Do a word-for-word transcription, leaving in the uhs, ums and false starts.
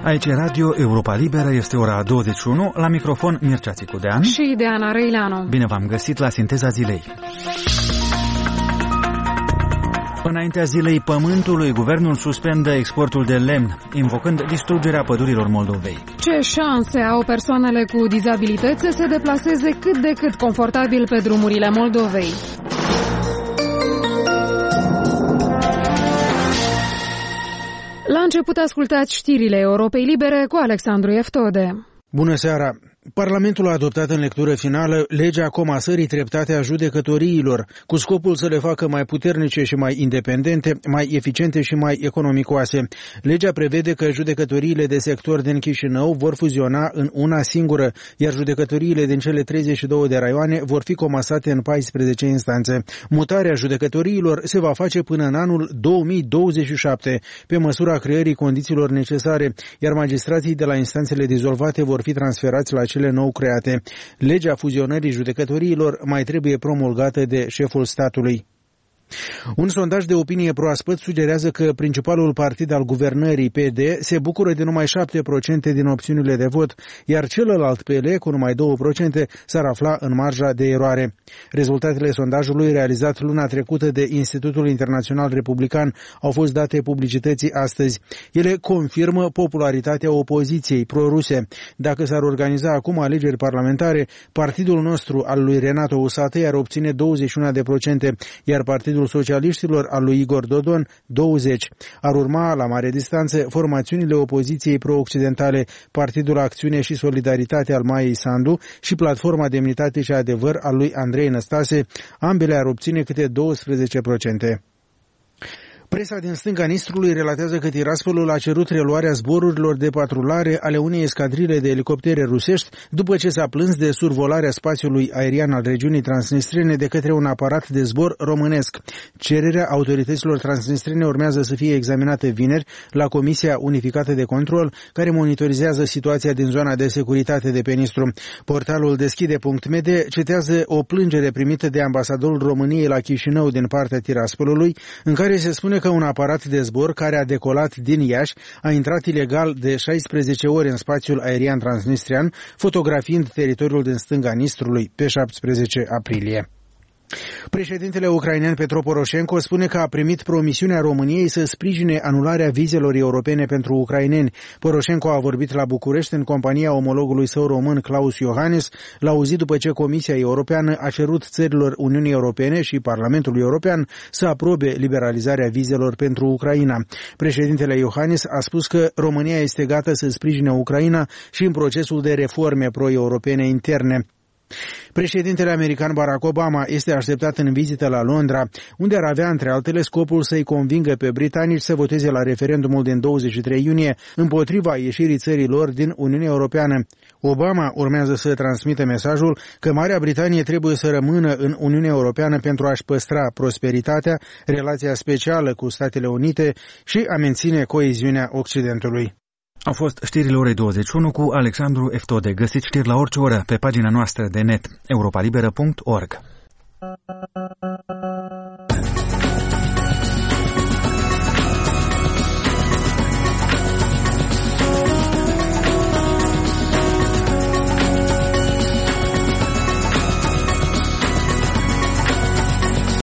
Aici Radio Europa Liberă, este ora douăzeci și unu, la microfon Mircea Țicudean și Diana Răileanu. Bine v-am găsit la Sinteza Zilei. Înaintea Zilei Pământului, guvernul suspendă exportul de lemn, invocând distrugerea pădurilor Moldovei. Ce șanse au persoanele cu dizabilități să se deplaseze cât de cât confortabil pe drumurile Moldovei? La început ascultați știrile Europei Libere cu Alexandru Eftode. Bună seara! Parlamentul a adoptat în lectură finală legea comasării treptate a judecătoriilor, cu scopul să le facă mai puternice și mai independente, mai eficiente și mai economicoase. Legea prevede că judecătoriile de sector din Chișinău vor fuziona în una singură, iar judecătoriile din cele treizeci și două de raioane vor fi comasate în paisprezece instanțe. Mutarea judecătoriilor se va face până în anul două mii douăzeci și șapte, pe măsura creării condițiilor necesare, iar magistrații de la instanțele dizolvate vor fi transferați la cele nou create. Legea fuzionării judecătoriilor mai trebuie promulgată de șeful statului. Un sondaj de opinie proaspăt sugerează că principalul partid al guvernării, P D, se bucură de numai șapte la sută din opțiunile de vot, iar celălalt P L, cu numai doi la sută, s-ar afla în marja de eroare. Rezultatele sondajului, realizat luna trecută de Institutul Internațional Republican, au fost date publicității astăzi. Ele confirmă popularitatea opoziției pro-ruse. Dacă s-ar organiza acum alegeri parlamentare, partidul nostru al lui Renato Usatăi ar obține douăzeci și unu la sută, iar partidul Socialiștilor al lui Igor Dodon douăzeci la sută. Ar urma la mare distanță formațiunile opoziției pro-occidentale, Partidul Acțiune și Solidaritate al Maiei Sandu și Platforma Demnitate și Adevăr al lui Andrei Năstase, ambele ar obține câte doisprezece la sută. Presa din stânga Nistrului relatează că Tiraspolul a cerut reluarea zborurilor de patrulare ale unei escadrile de elicoptere rusești după ce s-a plâns de survolarea spațiului aerian al regiunii transnistrene de către un aparat de zbor românesc. Cererea autorităților transnistrene urmează să fie examinată vineri la Comisia Unificată de Control, care monitorizează situația din zona de securitate de pe Nistru. Portalul deschide punct m d citează o plângere primită de ambasadorul României la Chișinău din partea Tiraspolului, în care se spune că un aparat de zbor care a decolat din Iași a intrat ilegal de șaisprezece ori în spațiul aerian transnistrian, fotografiind teritoriul din stânga Nistrului pe șaptesprezece aprilie. Președintele ucrainean Petro Poroșenko spune că a primit promisiunea României să sprijine anularea vizelor europene pentru ucraineni. Poroșenko a vorbit la București în compania omologului său român Klaus Iohannis, la o zi după ce Comisia Europeană a cerut țărilor Uniunii Europene și Parlamentului European să aprobe liberalizarea vizelor pentru Ucraina. Președintele Iohannis a spus că România este gata să sprijine Ucraina și în procesul de reforme pro-europene interne. Președintele american Barack Obama este așteptat în vizită la Londra, unde ar avea, între altele, scopul să-i convingă pe britanici să voteze la referendumul din douăzeci și trei iunie împotriva ieșirii țării lor din Uniunea Europeană. Obama urmează să transmită mesajul că Marea Britanie trebuie să rămână în Uniunea Europeană pentru a-și păstra prosperitatea, relația specială cu Statele Unite și a menține coeziunea Occidentului. Au fost știrile orei douăzeci și unu cu Alexandru Eftode. Găsiți știri la orice oră pe pagina noastră de net, europa liberă punct org.